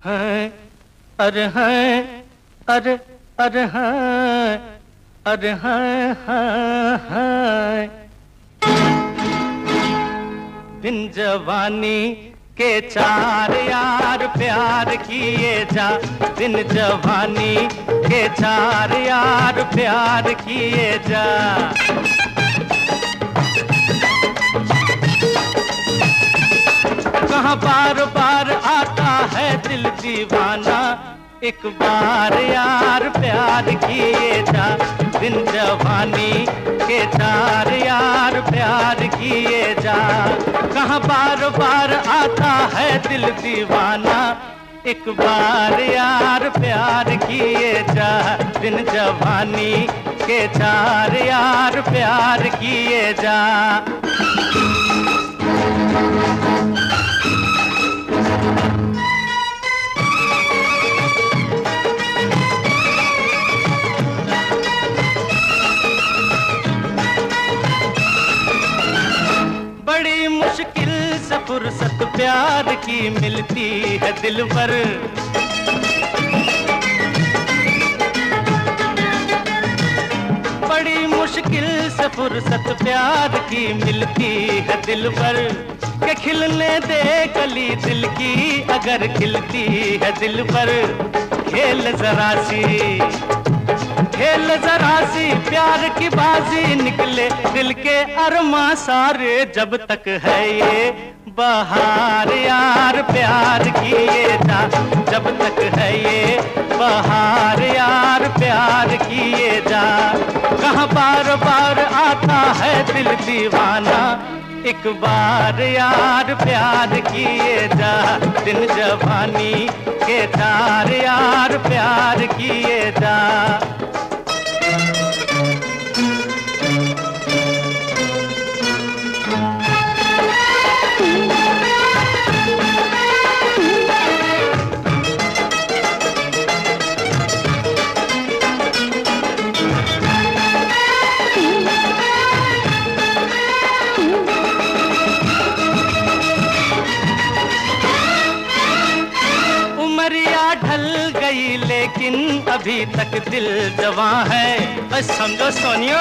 हैं, अरे हैं, अरे अरे हैं, अरे हैं, हैं, हैं। दिन जवानी के चार यार प्यार किए जा, दिन जवानी के चार यार प्यार किए जा। कहाँ बार बार आता है दिल दीवाना, एक बार यार प्यार किए जा, दिन जवानी के चार यार प्यार किए जा। कहाँ बार बार आता है दिल दीवाना, एक बार यार प्यार किए जा, दिन जवानी के चार यार प्यार किए जा। बड़ी मुश्किल से फुर्सत प्यार की मिलती है दिलबर, बड़ी मुश्किल से फुर्सत प्यार की मिलती है दिलबर। के खिलने दे कली दिल की अगर खिलती है दिलबर। खेल जरा सी, खेल जरा सी प्यार की बाजी, निकले दिल के अरमा सारे, जब तक है ये बहार यार प्यार किए जा, जब तक है ये बहार यार प्यार किए जा। कहाँ बार बार आता है दिल दीवाना, एक बार यार प्यार किए जा, दिन जवानी के चार यार प्यार किए जा। ढल गई लेकिन अभी तक दिल जवां है, बस समझो सोनियो।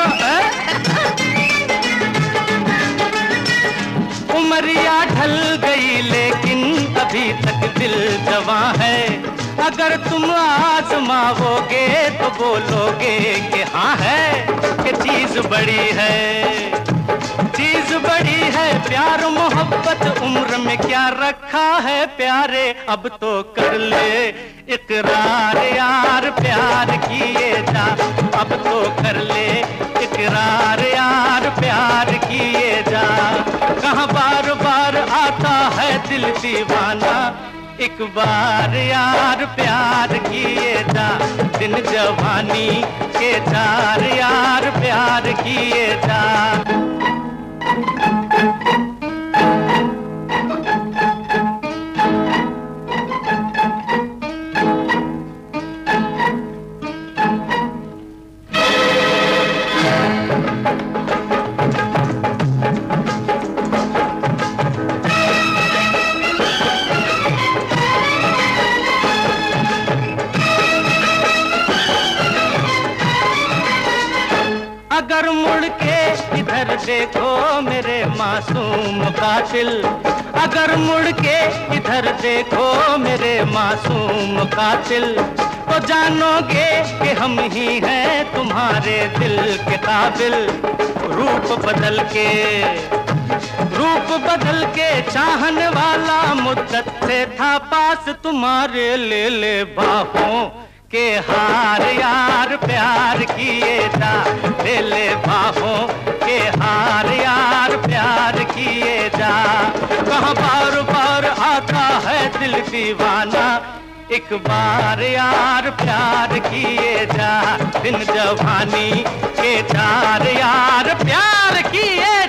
उमरिया ढल गई लेकिन अभी तक दिल जवां है। अगर तुम आजमाओगे तो बोलोगे कि हाँ है, कि चीज बड़ी है, चीज बड़ी है। प्यार मोहब्बत उम्र में क्या रखा है प्यारे, अब तो कर ले इकरार यार प्यार किए जा, अब तो कर ले इकरार यार प्यार किए जा। कहाँ बार बार आता है दिल दीवाना, एक बार यार प्यार किए जा, दिन जवानी के चार यार प्यार किए जा। अगर मुड़ के इधर देखो मेरे मासूम कातिल, अगर मुड़ के इधर देखो मेरे मासूम कातिल, तो जानोगे कि हम ही हैं तुम्हारे दिल के काबिल। रूप बदल के चाहने वाला मुद्दत से था पास तुम्हारे, ले ले बाहों के हार यार प्यार किए जा, ले ले बाहों के हार यार प्यार किए जा। कहाँ बार बार आता है दिल दीवाना, एक बार यार प्यार किए जा, दिन जवानी के चार यार प्यार किए